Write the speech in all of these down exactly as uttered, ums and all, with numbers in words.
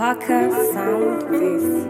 Parker Sound Face.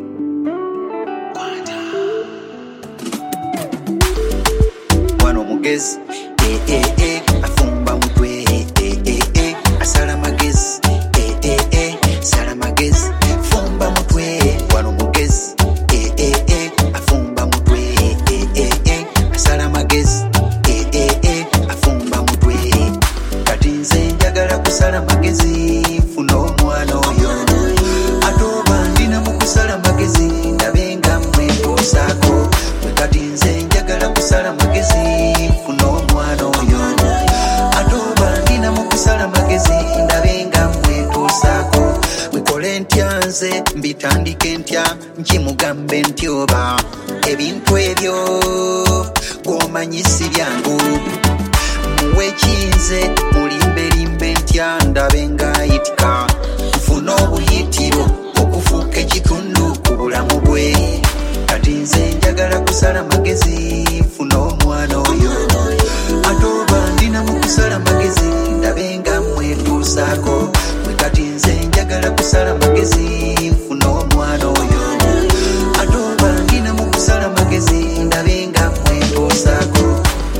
Wano mugezi, eh eh eh, afumba mutwe, eh eh eh, asala magezi, eh eh eh, sala magezi, fumba mutwe. Wano mugezi, eh eh eh, afumba mutwe, eh eh eh, asala magezi, eh eh eh, afumba mutwe. Kati nze njagala kusala magezi, funa omwana oyo. Atoba ndina mu kusala magezi, ndabenga mmwe ntuusaako. Kati nze njagala kusala magezi, funa omwana oyo. Atoba ndina mu kusala magezi, ndabenga mmwe ntuusaako. Mwekole ntya nze mbitandike ntya, nkimugambe ntyoba. Ebintu ebyo gw'omanyi si byangu. Muwe kinze mulimbelimbe ntya, ndabe ng'ayitika. Nfuna obuyitiro okufuuka ekitundu ku bulamu bwe. Kati nze njagala kusala magezi, funa omwana oyo. Atoba ndina mu kusala magezi, ndabe nga mmwe ntuusaako. Mwe kati nze njagala kusala magezi, funa omwana oyo. Atoba ndina mu kusala magezi, ndabe nga mmwe ntuusaako.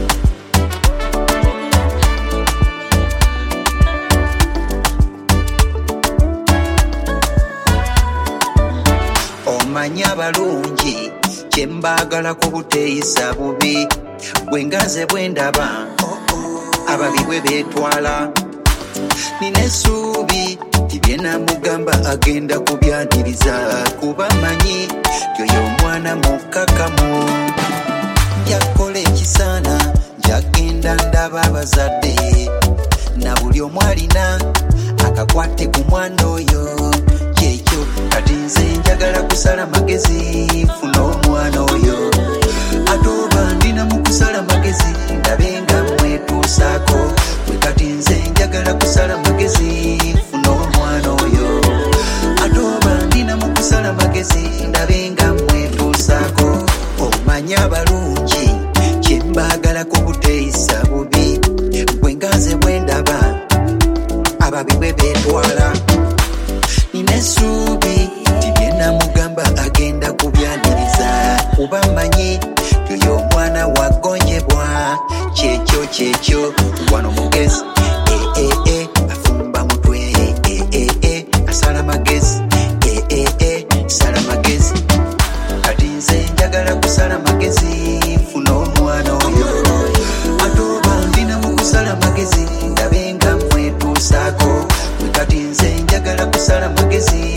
Omanyi abalungi kyembaagala ku buteeyisa bubi, bwe ngaze bwe ndaba ababi bwe beetwala. Nina essuubi ti bye namugamba agenda kubyaniriza, kuba manyi yoyo omwana mukkakkamu. Njakukola ekisaana, njagenda ndaba abazadde, na buli omu alina akakwate ku mwana oyo. Kyekyo kati nze njagala kusala magezi, funa omwana oyo. Atoba ndina mu kusala magezi, ndabe nga mmwe ntuusaako. Mwe kati nze njagala kusala magezi, funa omwana oyo. Atoba ndina mu kusala magezi, ndabe nga mmwe ntuusaako. Omanyi abalungi kyembaagala ku buteeyisa bubi, bwe ngaze bwe ndaba ababi bwe beetwala. Nina essuubi ti bye namugamba agenda kubyaniriza, kuba manyi yoyo omwana wagonjebwa. Kyekyo kyekyo wano mugezi, eh eh eh, afumba mutwe, eh eh eh, asala magezi, eh eh eh, sala magezi. Kati nze njagala kusala magezi, funa omwana oyo. Atoba ndina mu kusala magezi, ndabe nga mmwe ntuusaako. Mwe kati nze njagala kusala magezi,